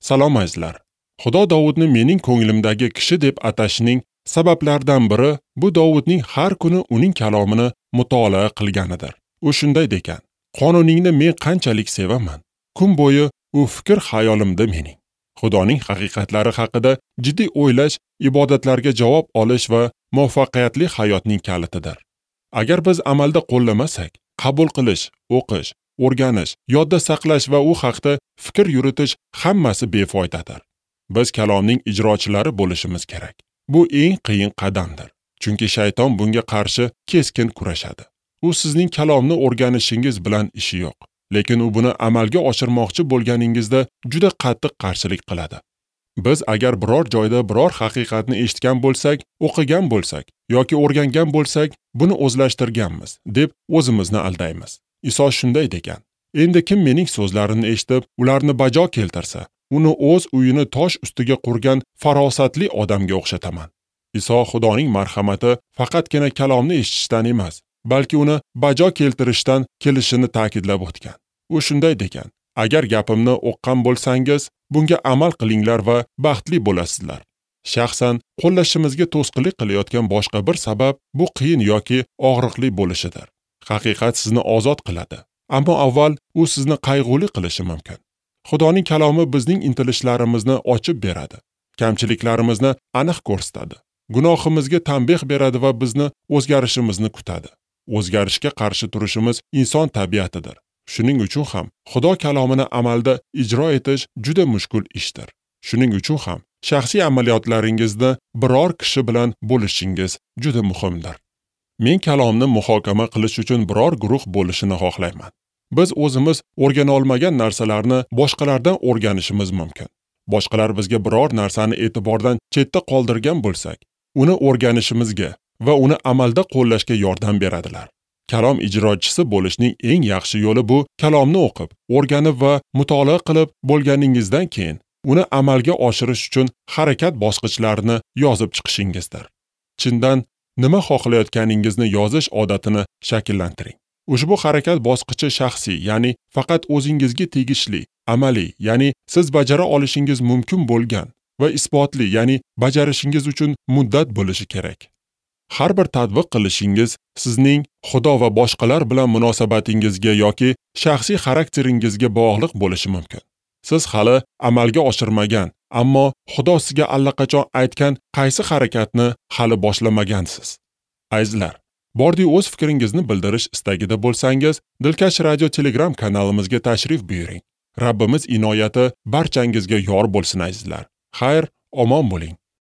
Salom azizlar. Xudo Davudni mening ko'nglimdagi kishi deb atashining sabablaridan biri bu Davudning har kuni uning kalomini mutolaa qilganidir. U shunday degan: "Qonuningni men qanchalik sevaman. Kun bo'yi u fikr xayolimda mening." Xudoning haqiqatlari haqida jiddiy o'ylash ibodatlarga javob olish va muvaffaqiyatli hayotning kalitidir. Agar biz amalda qo'llamasak, qabul qilish, o'qish, o'rganish, yodda saqlash va u haqda fikr yuritish hammasi befoydadir. Biz kalomning ijrochilari bo'lishimiz kerak. Bu eng qiyin qadamdir. Chunki shayton bunga qarshi keskin kurashadi. U sizning kalomni o'rganishingiz bilan ishi yo'q. Lekin u buni amalga oshirmoqchi bo'lganingizda juda qattiq qarshilik qiladi. Biz agar biror joyda biror haqiqatni eshitgan bo'lsak, o'qigan bo'lsak yoki o'rgangan bo'lsak, buni o'zlashtirganmiz deb o'zimizni aldaymiz. Iso shunday degan: "Endi kim mening so'zlarimni eshitib, ularni bajo keltirsa, uni o'z uyini tosh ustiga qurgan farosatli odamga o'xshataman." Iso Xudoning marhamati faqatgina kalomni eshitishdan emas, balki uni bajo keltirishdan kelishini ta'kidlab o'tgan. U shunday degan: "Agar gapimni o'qqan bo'lsangiz, bunga amal qilinglar va baxtli bo'lasizlar." Shaxsan qo'llashimizga to'sqinlik qilayotgan boshqa bir sabab bu qiyin yoki og'riqli bo'lishidir. Haqiqat sizni ozod qiladi, ammo avval u sizni qayg'uli qilishi mumkin. Xudoning kalomi bizning intilishlarimizni ochib beradi, kamchiliklarimizni aniq ko'rsatadi, gunohimizga tanbeh beradi va bizni o'zgarishimizni kutadi. O'zgarishga qarshi turishimiz inson tabiatidir. Shuning uchun ham Xudo kalomini amalda ijro etish juda mushkul ishdir. Shuning uchun ham shaxsiy amaliyotlaringizni biror kishi bilan bo'lishingiz juda muhimdir. Men kalomni muhokama qilish uchun biror guruh bo'lishini xohlayman. Biz o'zimiz o'rgana olmagan narsalarni boshqalardan o'rganishimiz mumkin. Boshqalar bizga biror narsani e'tibordan chetda qoldirgan bo'lsak, uni o'rganishimizga va uni amalda qo'llashga yordam beradilar. Kalom ijrochisi bo'lishning eng yaxshi yo'li bu kalomni o'qib, o'rganib va mutolaa qilib bo'lganingizdan keyin uni amalga oshirish uchun harakat bosqichlarini yozib chiqishingizdir. Chindan nima xohlayotganingizni yozish odatini shakllantiring. Ushbu harakat bosqichi shaxsiy, ya'ni faqat o'zingizga tegishli, amaliy, ya'ni siz bajara olishingiz mumkin bo'lgan va isbotli, ya'ni bajarishingiz uchun muddat bo'lishi kerak. Har bir tatbiq qilishingiz sizning Xudo va boshqalar bilan munosabatingizga yoki shaxsiy xarakteringizga bog'liq bo'lishi mumkin. Siz hali amalga oshirmagan, ammo Xudo sizga allaqachon aytgan qaysi harakatni hali boshlamagansiz. Azizlar, bordi o'z fikringizni bildirish istagida bo'lsangiz, Dilkash radio Telegram kanalimizga tashrif buyuring. Rabbimiz inoyati barchangizga yor bo'lsin azizlar. Xayr, omon bo'ling.